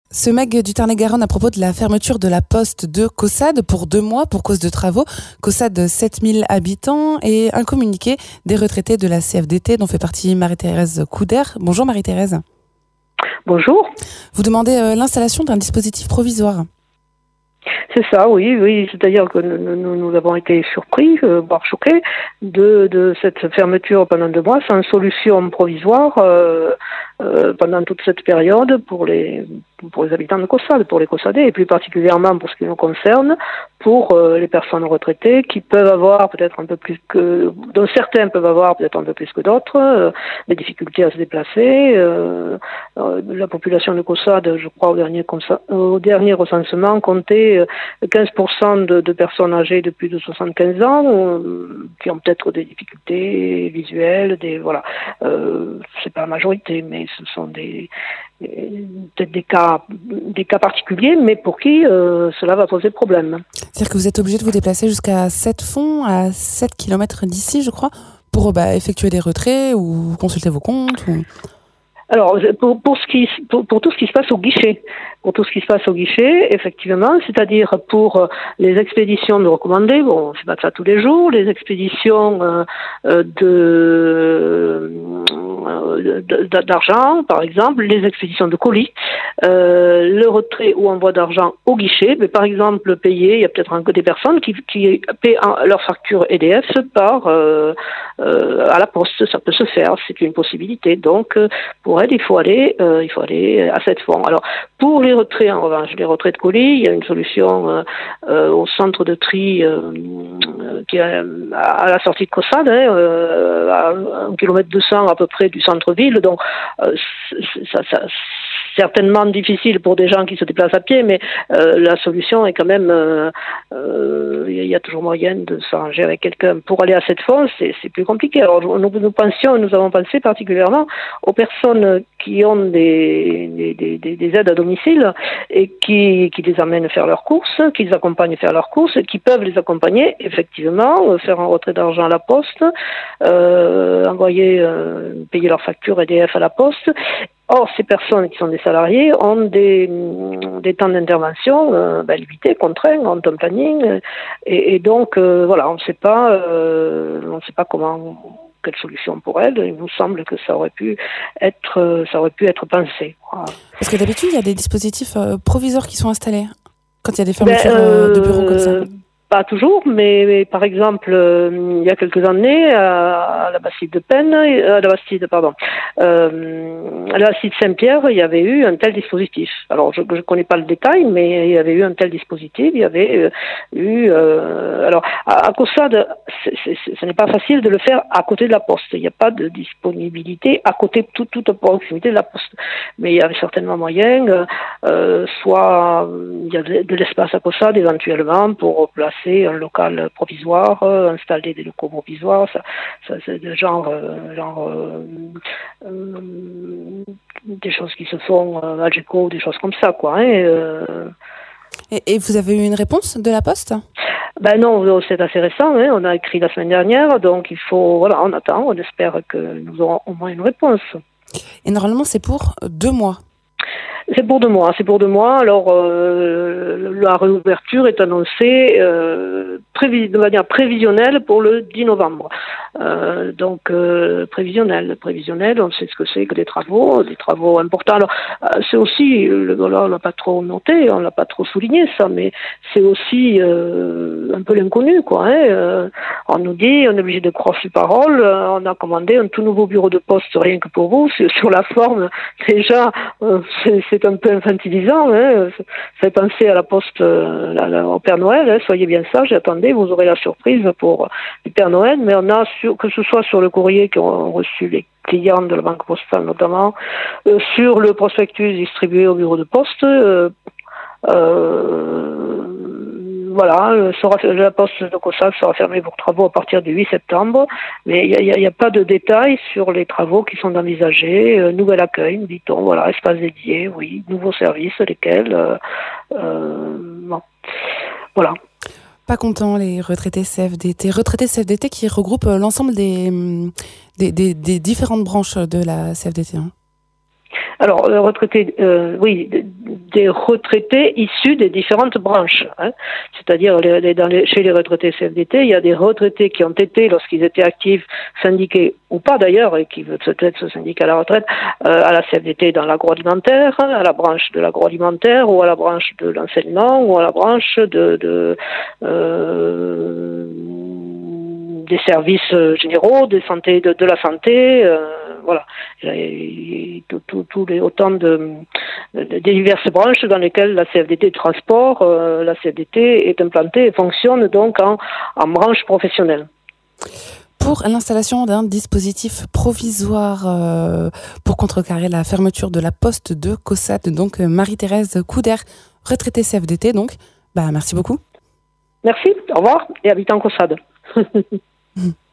Ce mag du Tarn-et-Garonne à propos de la fermeture de la poste de Caussade pour 2 mois pour cause de travaux. Caussade, 7000 habitants et un communiqué des retraités de la CFDT dont fait partie Marie-Thérèse Couder. Bonjour Marie-Thérèse. Bonjour. Vous demandez l'installation d'un dispositif provisoire. C'est ça, oui. C'est-à-dire que nous avons été surpris, voire choqués de cette fermeture pendant 2 mois sans solution provisoire pendant toute cette période pour les habitants de Caussade, pour les Caussadais, et plus particulièrement pour ce qui nous concerne, pour les personnes retraitées qui peuvent avoir peut-être un peu plus que, dont certains peuvent avoir peut-être un peu plus que d'autres, des difficultés à se déplacer. La population de Caussade, je crois, au dernier recensement, comptait 15% de personnes âgées de plus de 75 ans, qui ont peut-être des difficultés visuelles, c'est pas la majorité, mais ce sont peut-être des cas particuliers, mais pour qui cela va poser problème. C'est-à-dire que vous êtes obligé de vous déplacer jusqu'à 7 fonds, à 7 km d'ici, je crois, pour effectuer des retraits ou consulter vos comptes Alors, pour tout ce qui se passe au guichet, effectivement, c'est-à-dire pour les expéditions de recommandés, bon, c'est pas ça tous les jours, les expéditions d'argent, par exemple, les expéditions de colis, le retrait ou envoi d'argent au guichet, mais par exemple payer, il y a peut-être des personnes qui paient leur facture EDF à la poste, ça peut se faire, c'est une possibilité. Donc pour elle, il faut aller à 7 fonds. Alors pour les retraits, en revanche, les retraits de colis, il y a une solution au centre de tri qui est à la sortie de Caussade, à 1,2 km à peu près du centre-ville. Donc ça certainement difficile pour des gens qui se déplacent à pied, mais la solution est quand même, il y a toujours moyen de s'arranger avec quelqu'un. Pour aller à 7 fonds, c'est plus compliqué. Alors nous avons pensé particulièrement aux personnes qui ont des aides à domicile et qui les amènent faire leurs courses, qui les accompagnent faire leurs courses, qui peuvent les accompagner effectivement, faire un retrait d'argent à la poste, payer leur facture EDF à la poste. Or, ces personnes qui sont des salariés ont des temps d'intervention limités, contraints, ont un planning, et donc voilà, on ne sait pas quelle solution pour elles. Il nous semble que ça aurait pu être pensé. Voilà. Parce que d'habitude, il y a des dispositifs provisoires qui sont installés quand il y a des fermetures de bureaux comme ça. Pas toujours, mais par exemple, il y a quelques années, à la Bastide de Saint-Pierre, il y avait eu un tel dispositif. Alors, je connais pas le détail, mais il y avait eu un tel dispositif. Il y avait alors, à Caussade, ce n'est pas facile de le faire à côté de la poste. Il n'y a pas de disponibilité à côté, toute proximité de la poste. Mais il y avait certainement moyen, soit il y a de l'espace à Caussade éventuellement pour placer un local provisoire, installer des locaux provisoires, ça c'est de genre des choses qui se font à GECO, des choses comme ça, quoi. Et vous avez eu une réponse de la Poste ? Ben non, c'est assez récent, on a écrit la semaine dernière, donc on attend, on espère que nous aurons au moins une réponse. Et normalement, c'est pour 2 mois. C'est pour 2 mois. Alors, la réouverture est annoncée de manière prévisionnelle pour le 10 novembre. Donc, prévisionnel, on sait ce que c'est que des travaux importants. Alors, c'est aussi, on l'a pas trop noté, on l'a pas trop souligné ça, mais c'est aussi un peu l'inconnu, quoi. On nous dit, on est obligé de croire sur parole, on a commandé un tout nouveau bureau de poste rien que pour vous. Sur la forme, déjà, c'est un peu infantilisant. Ça fait penser à la poste, au Père Noël. Soyez bien sages, attendez, vous aurez la surprise pour le Père Noël. Mais on a, que ce soit sur le courrier qu'ont reçu les clients de la Banque Postale notamment, sur le prospectus distribué au bureau de poste, la poste de Caussade sera fermée pour travaux à partir du 8 septembre, mais il n'y a pas de détails sur les travaux qui sont envisagés. Nouvel accueil, nous dit-on, voilà, espace dédié, oui, nouveaux services, lesquels, voilà. Pas contents les retraités CFDT qui regroupent l'ensemble des différentes branches de la CFDT. Alors, retraités, oui, des retraités issus des différentes branches. C'est-à-dire, chez les retraités CFDT, il y a des retraités qui ont été, lorsqu'ils étaient actifs, syndiqués, ou pas d'ailleurs, et qui veulent peut-être se syndiquer à la retraite, à la CFDT dans l'agroalimentaire, à la branche de l'agroalimentaire, ou à la branche de l'enseignement, ou à la branche des services généraux, de la santé, voilà. Autant des diverses branches dans lesquelles la CFDT transport, la CFDT est implantée et fonctionne donc en branche professionnelle. Pour l'installation d'un dispositif provisoire pour contrecarrer la fermeture de la poste de Caussade, donc Marie-Thérèse Couder, retraitée CFDT, donc, merci beaucoup. Merci, au revoir, et habitant Caussade.